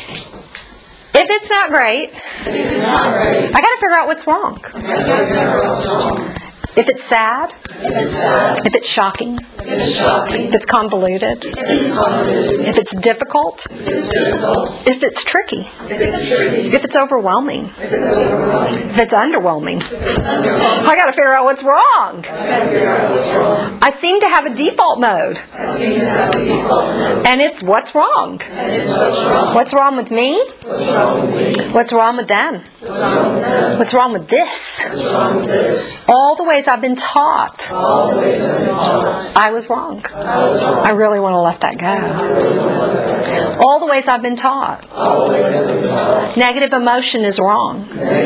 If it's not great, I got to figure out what's wrong. If it's sad, if it's shocking, if it's convoluted, if it's difficult, if it's tricky, if it's overwhelming, if it's underwhelming, I got to figure out what's wrong. I seem to have a default mode, and it's what's wrong. What's wrong with me? What's wrong with them? What's wrong with this? All the ways I've been taught, I was wrong. I really want to let that go. All the ways I've been taught, negative emotion is wrong.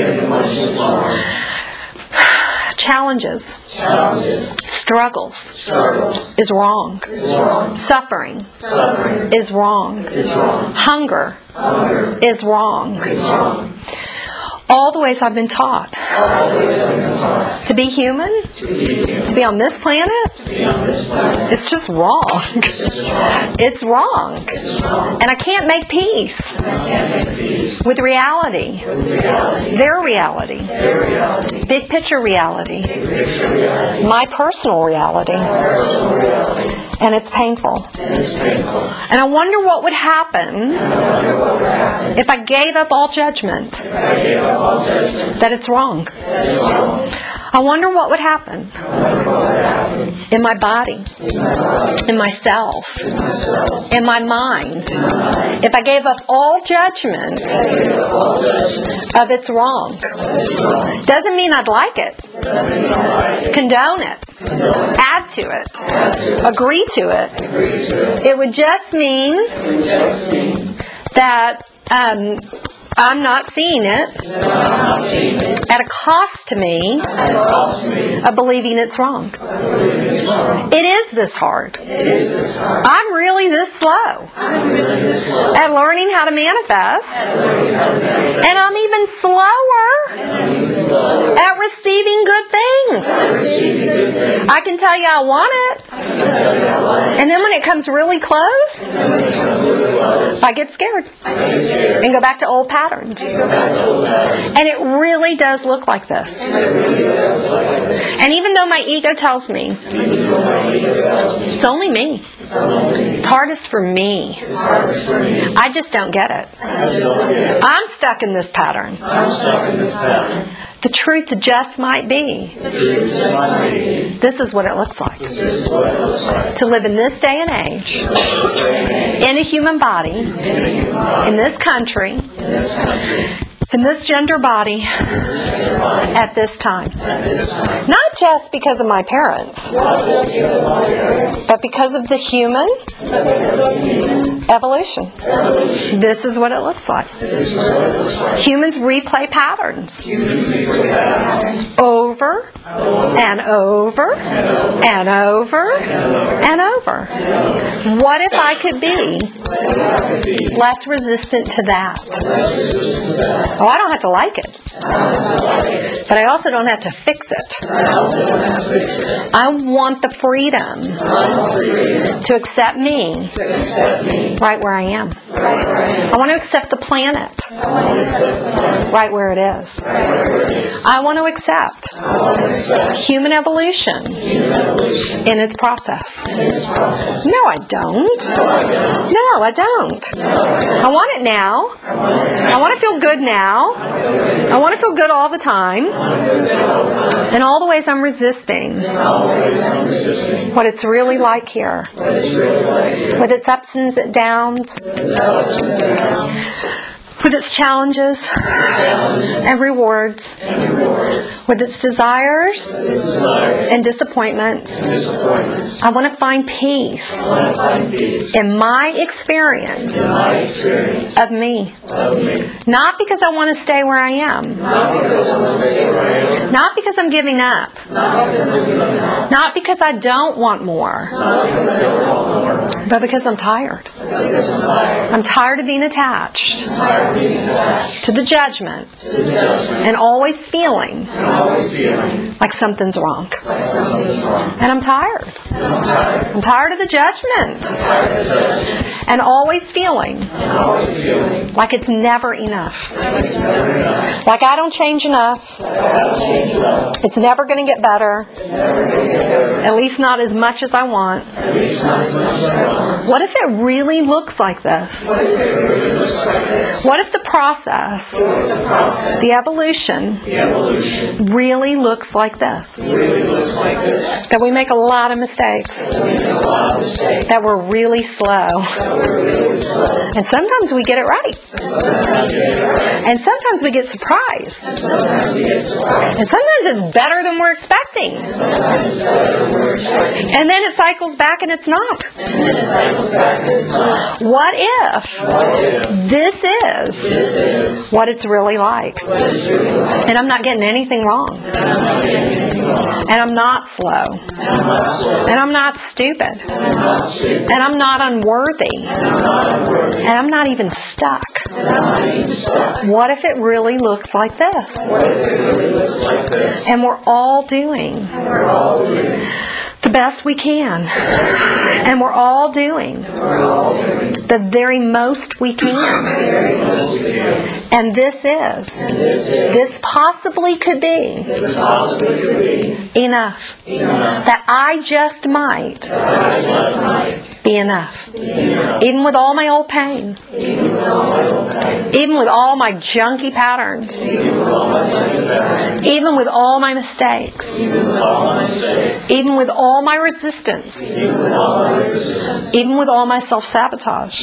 Challenges, struggles is wrong. Suffering is wrong. Hunger is wrong. All the ways I've been taught. To be human, to be on this planet, it's just wrong. It's wrong. And I can't make peace with reality. Their reality. Big picture reality. My personal reality. And it's painful. And I wonder what would happen if I gave up all judgment that it's wrong. I wonder what would happen in my body, in myself, in my mind, if I gave up all judgment of it's wrong. Doesn't mean I'd like it, condone it, add to it, agree to it. It would just mean that I'm not seeing it at a cost to me of believing it's wrong. It is this hard. I'm really this slow at learning how to manifest, and I'm even slower at receiving good things. I can tell you I want it, and then when it comes really close, I get scared and go back to old patterns. And it really does look like this. And even though my ego tells me it's only me, it's hardest for me, I just don't get it. I'm stuck in this pattern. The truth just might be this is what it looks like to live in this day and age, in a human body, in this country, in this gender body, at this time. Not just because of my parents, but because of the human evolution. This is what it looks like. Humans replay patterns over and over and over and over. What if I could be less resistant to that? Oh, I don't have to like it. But I also don't have to fix it. I want the freedom to accept me right where I am. I want to accept the planet right where it is. I want to accept human evolution in its process. No, I don't. No, I don't. I want it now. I want to feel good now. I want to feel good all the time. In all the ways I'm resisting what it's really like here. With its ups and downs. With its challenges and rewards, with its desires and disappointments. I want to find peace in my experience of me. Not because I want to stay where I am. Not because I'm giving up. Not because I don't want more. But because I'm tired. I'm tired of being attached to the judgment and always feeling like something's wrong. And I'm tired. I'm tired of the judgment and always feeling like it's never enough. Like I don't change enough. It's never going to get better. At least not as much as I want. What if it really looks like this? What if the process, the evolution, really looks like this? That we make a lot of mistakes. That we're really slow. And sometimes we get it right. And sometimes we get surprised. And sometimes it's better than we're expecting. And then it cycles back and it's not. What if this is what it's really like? And I'm not getting anything wrong. And I'm not slow. And I'm not stupid. And I'm not unworthy. And I'm not even stuck. What if it really looks like this? And we're all doing the best we can. And we're all doing the very most we can. And this possibly could be enough. That I just might be enough. Even with all my old pain. Even with all my junky patterns. Even with all my mistakes. Even with all my resistance. Even with all my self-sabotage.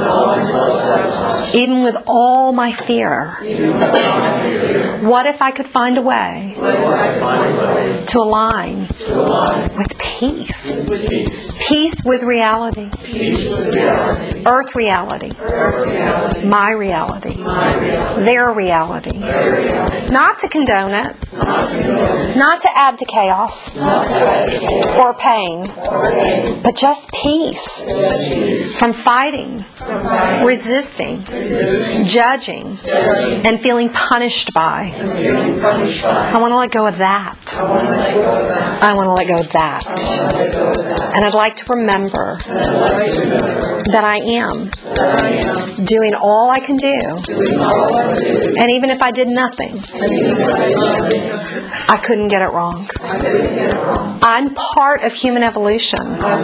Even with all my fear. What if I could find a way to align with peace? Peace with reality. Earth reality. My reality. Their reality. Not to condone it. Not to add to chaos or pain, but just peace from fighting, resisting, judging, and feeling punished by. I want to let go of that. I want to let go of that. And I'd like to remember that I am doing all I can do. And even if I did nothing, I couldn't get it wrong. I'm part of human evolution.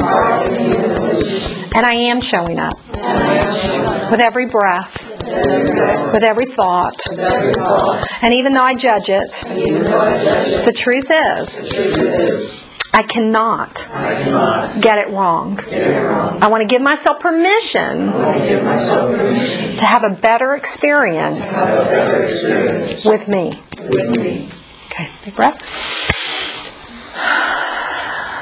And I am showing up with every breath, with every thought. And even though I judge it, the truth is, I cannot get it wrong. I want to give myself permission to have a better experience with me. Okay, big breath.